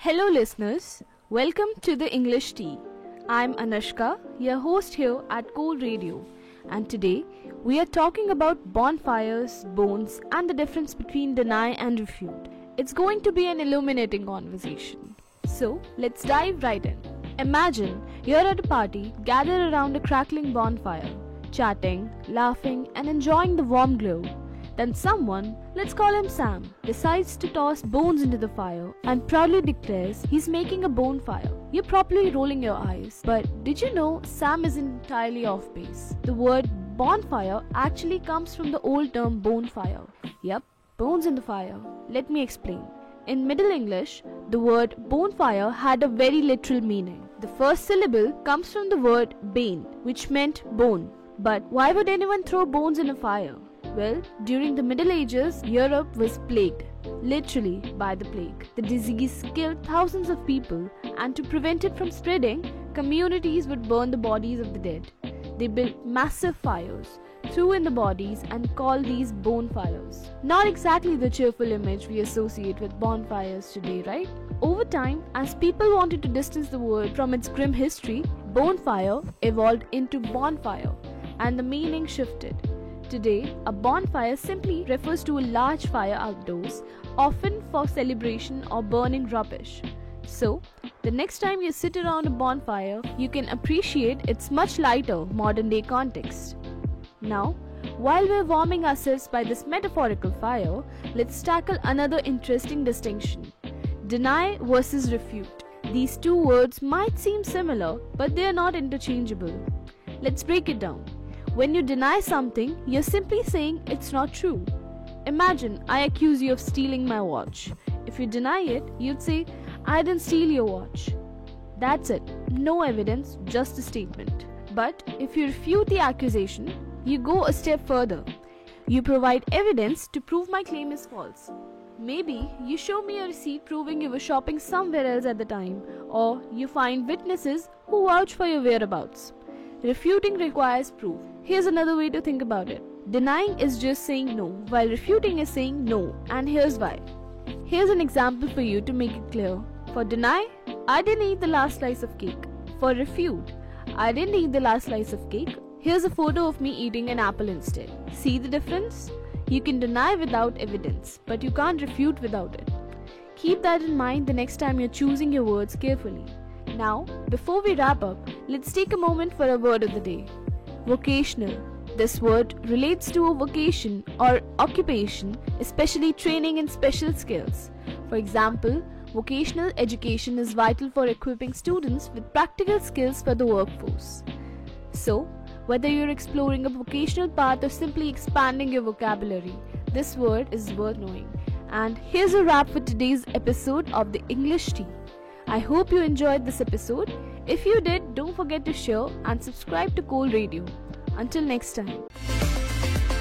Hello listeners, welcome to the English Tea. I'm Anushka, your host here at Cool Radio, and today we are talking about bonfires, bones and the difference between deny and refute. It's going to be an illuminating conversation. So let's dive right in. Imagine you're at a party gathered around a crackling bonfire, chatting, laughing and enjoying the warm glow. Then someone, let's call him Sam, decides to toss bones into the fire and proudly declares he's making a bonfire. You're probably rolling your eyes, but did you know Sam is entirely off base? The word bonfire actually comes from the old term bonfire. Yep, bones in the fire. Let me explain. In Middle English, the word bonfire had a very literal meaning. The first syllable comes from the word bane, which meant bone. But why would anyone throw bones in a fire? Well, during the Middle Ages, Europe was plagued, literally by the plague. The disease killed thousands of people, and to prevent it from spreading, communities would burn the bodies of the dead. They built massive fires, threw in the bodies and called these bonfires. Not exactly the cheerful image we associate with bonfires today, right? Over time, as people wanted to distance the word from its grim history, bonfire evolved into bonfire, and the meaning shifted. Today, a bonfire simply refers to a large fire outdoors, often for celebration or burning rubbish. So, the next time you sit around a bonfire, you can appreciate its much lighter modern-day context. Now, while we're warming ourselves by this metaphorical fire, let's tackle another interesting distinction: deny versus refute. These two words might seem similar, but they are not interchangeable. Let's break it down. When you deny something, you're simply saying it's not true. Imagine I accuse you of stealing my watch. If you deny it, you'd say, I didn't steal your watch. That's it. No evidence, just a statement. But if you refute the accusation, you go a step further. You provide evidence to prove my claim is false. Maybe you show me a receipt proving you were shopping somewhere else at the time, or you find witnesses who vouch for your whereabouts. Refuting requires proof. Here's another way to think about it. Denying is just saying no, while refuting is saying no, and here's why. Here's an example for you to make it clear. For deny, I didn't eat the last slice of cake. For refute, I didn't eat the last slice of cake. Here's a photo of me eating an apple instead. See the difference? You can deny without evidence, but you can't refute without it. Keep that in mind the next time you're choosing your words carefully. Now, before we wrap up, let's take a moment for a word of the day. Vocational. This word relates to a vocation or occupation, especially training in special skills. For example, vocational education is vital for equipping students with practical skills for the workforce. So, whether you're exploring a vocational path or simply expanding your vocabulary, this word is worth knowing. And here's a wrap for today's episode of the English Tea. I hope you enjoyed this episode. If you did, don't forget to share and subscribe to Cool Radio. Until next time.